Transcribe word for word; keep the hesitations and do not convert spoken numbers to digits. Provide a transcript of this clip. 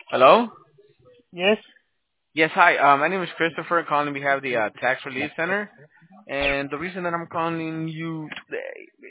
Hello? Yes. Yes, hi. Uh, my name is Christopher, calling on behalf of the uh, Tax Relief Center. And the reason that I'm calling you today,